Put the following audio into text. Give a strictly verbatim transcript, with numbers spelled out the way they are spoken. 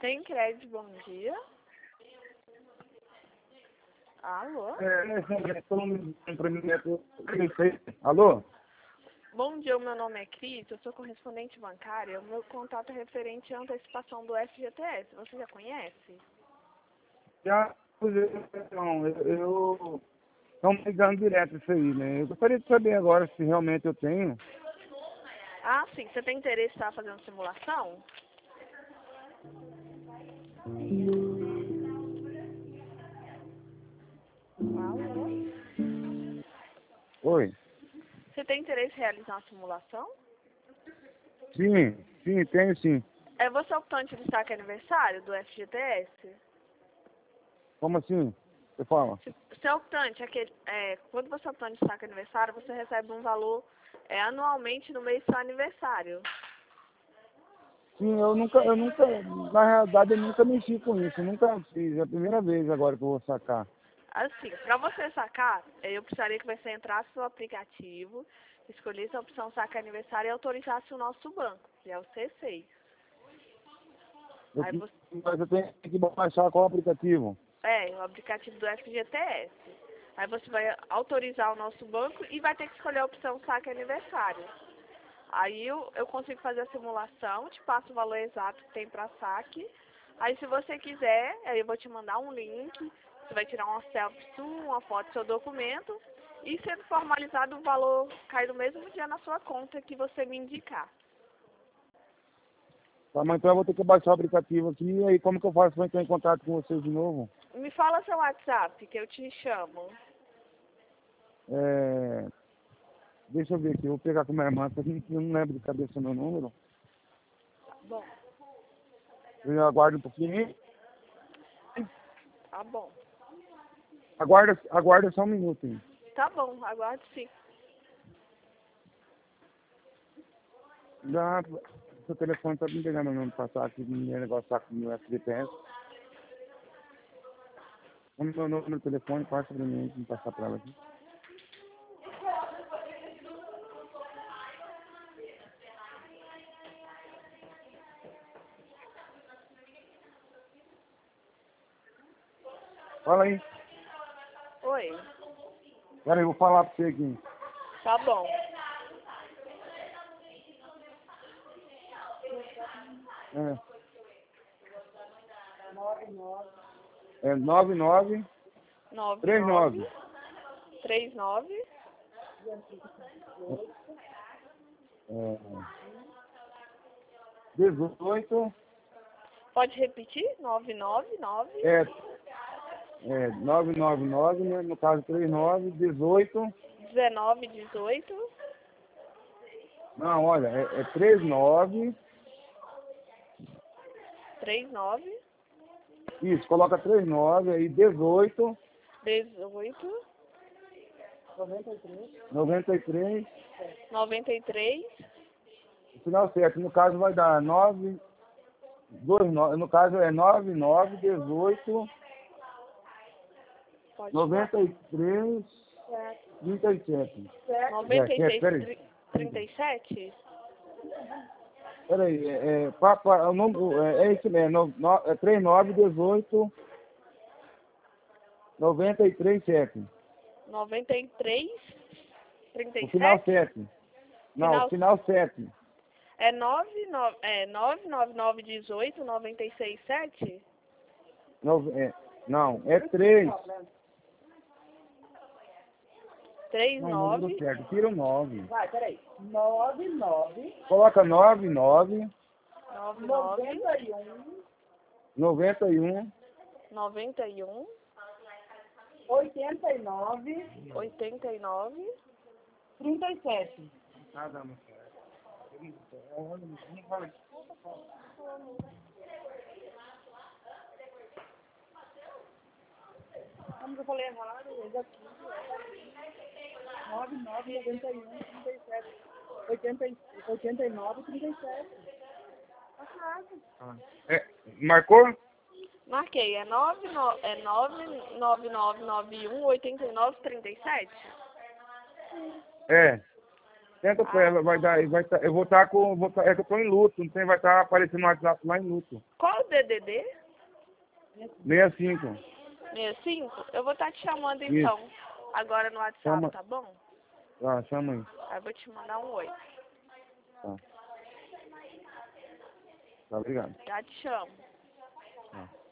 Sem crédito, bom dia. Alô? É, estou no empreendimento. Alô? Bom dia, o meu nome é Cris, eu sou correspondente bancária. O meu contato é referente à antecipação do F G T S. Você já conhece? Já, não, eu estou me ligando direto isso aí, né? Eu gostaria de saber agora se realmente eu tenho. Ah, sim. Você tem interesse em estar fazendo simulação? Alô? Oi? Você tem interesse em realizar uma simulação? Sim, sim, tenho sim. É você optante de destaque aniversário do F G T S? Como assim? Você fala? Se você é optante, aquele, é, quando você é optante de destaque aniversário, você recebe um valor é, anualmente no mês do seu aniversário. Sim, eu nunca, eu nunca, na realidade eu nunca mexi com isso, eu nunca fiz, é a primeira vez agora que eu vou sacar. Assim, para você sacar, eh, eu precisaria que você entrasse no aplicativo, escolhesse a opção saque aniversário e autorizasse o nosso banco, que é o C seis. Eu, Aí você, mas eu tenho que baixar qual aplicativo? é, o aplicativo do F G T S. Aí você vai autorizar o nosso banco e vai ter que escolher a opção saque aniversário. Aí eu, eu consigo fazer a simulação, te passo o valor exato que tem para saque. Aí se você quiser, aí eu vou te mandar um link, você vai tirar uma selfie sua, uma foto do seu documento, e sendo formalizado o valor cai no mesmo dia na sua conta que você me indicar. Tá, mas então eu vou ter que baixar o aplicativo aqui, e aí como que eu faço para entrar em contato com vocês de novo? Me fala seu WhatsApp, que eu te chamo. É... Deixa eu ver aqui, eu vou pegar com minha irmã, porque eu não lembro de cabeça o meu número. Tá bom. Eu aguardo um pouquinho. Tá bom. Aguarda, aguarda só um minuto. Hein? Tá bom, aguardo sim. Já, seu telefone tá me pegando no passar aqui, meu negócio tá com o meu F G T S. O meu número do telefone, passa pra mim, me passar pra ela aqui. Fala aí. Oi. Pera aí, eu vou falar pra você aqui. Tá bom. É, é nove nove nove três nove nove. três nove É, dezoito. Pode repetir? nove nove nove É, é nove nove nove, né? No caso três nove, dezoito. dezenove dezoito Não, olha, é, é três nove. trinta e nove Isso, coloca três nove aí, dezoito. dezoito noventa e três. noventa e três O final certo, no caso vai dar nove. dois, no caso é nove nove dezoito. Pode noventa e três. trinta e sete. noventa e É, seis peraí. trinta e sete Peraí, é, é, pa, pa, o número, é, é isso mesmo, no, no, é trinta e nove dezoito. noventa e três sete. noventa e três trinta O e final sete sete. Não, Final o final sete. é nove nove é nove nove nove dezoito noventa e seis sete No, é, não, é três. três Não, o número nove certo, tira o nove. Vai, peraí. nove nove Coloca nove nove nove nove noventa e um noventa e um noventa e um oitenta e nove oitenta e nove trinta e sete. Como que eu falei errado? Esse aqui. nove nove noventa e um trinta e sete. oitenta, oitenta e nove trinta e sete. Tá certo. É, marcou? Marquei, é nove nove é nove nove nove nove um oitenta e nove trinta e sete É. Tenta pra ela, vai dar, vai tá, eu vou estar com, vou tá, é que eu tô em luto, não tem, vai estar aparecendo no WhatsApp lá em luto. Qual o D D D? sessenta e cinco. sessenta e cinco? Eu vou estar te chamando Isso. então. Agora no WhatsApp, Chama. tá bom? Ah, chama aí. Aí eu vou te mandar um oi. Tá. Tá, obrigado. Já te chamo. Tá.